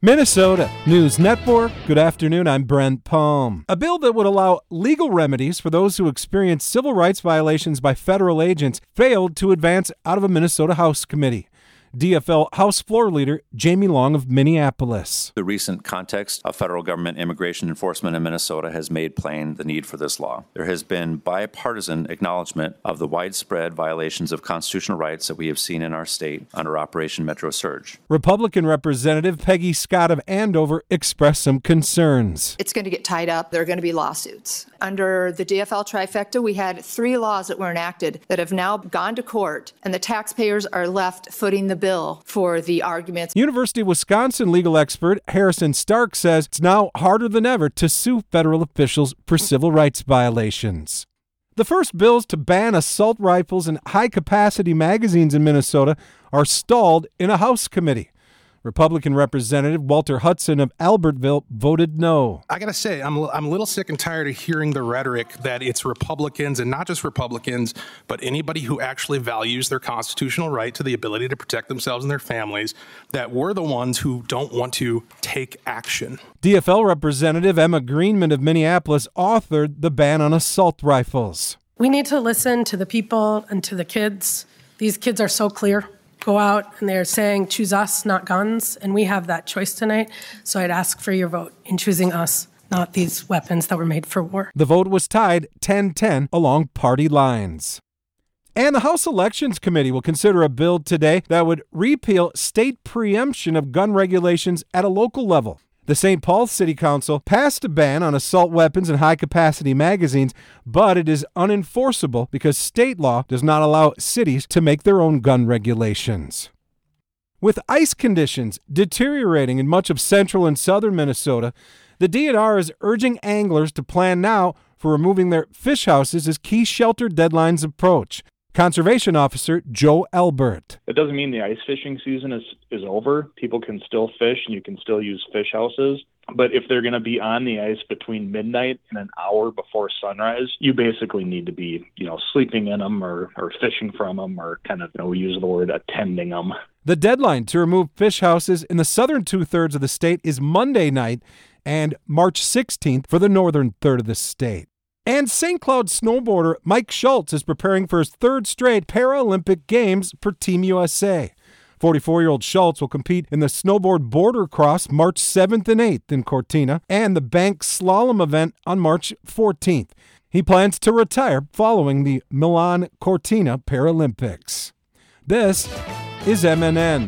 Minnesota News Network. Good afternoon. I'm Brent Palm. A bill that would allow legal remedies for those who experience civil rights violations by federal agents failed to advance out of a Minnesota House committee. DFL House Floor Leader Jamie Long of Minneapolis. The recent context of federal government immigration enforcement in Minnesota has made plain the need for this law. There has been bipartisan acknowledgement of the widespread violations of constitutional rights that we have seen in our state under Operation Metro Surge. Republican Representative Peggy Scott of Andover expressed some concerns. It's going to get tied up. There are going to be lawsuits. Under the DFL trifecta, we had 3 laws that were enacted that have now gone to court, and the taxpayers are left footing the bill for the arguments. University of Wisconsin legal expert Harrison Stark says it's now harder than ever to sue federal officials for civil rights violations. The first bills to ban assault rifles and high-capacity magazines in Minnesota are stalled in a House committee. Republican Representative Walter Hudson of Albertville voted no. I got to say, I'm a little sick and tired of hearing the rhetoric that it's Republicans, and not just Republicans, but anybody who actually values their constitutional right to the ability to protect themselves and their families, that we're the ones who don't want to take action. DFL Representative Emma Greenman of Minneapolis authored the ban on assault rifles. We need to listen to the people and to the kids. These kids are so clear. Go out and they're saying, choose us, not guns, and we have that choice tonight. So I'd ask for your vote in choosing us, not these weapons that were made for war. The vote was tied 10-10 along party lines. And the House Elections Committee will consider a bill today that would repeal state preemption of gun regulations at a local level. The St. Paul City Council passed a ban on assault weapons and high-capacity magazines, but it is unenforceable because state law does not allow cities to make their own gun regulations. With ice conditions deteriorating in much of central and southern Minnesota, the DNR is urging anglers to plan now for removing their fish houses as key shelter deadlines approach. Conservation Officer Joe Albert. It doesn't mean the ice fishing season is over. People can still fish and you can still use fish houses. But if they're going to be on the ice between midnight and an hour before sunrise, you basically need to be, sleeping in them or fishing from them or we use the word attending them. The deadline to remove fish houses in the southern 2/3 of the state is Monday night and March 16th for the northern third of the state. And St. Cloud snowboarder Mike Schultz is preparing for his 3rd straight Paralympic Games for Team USA. 44-year-old Schultz will compete in the snowboard border cross March 7th and 8th in Cortina and the bank slalom event on March 14th. He plans to retire following the Milan Cortina Paralympics. This is MNN.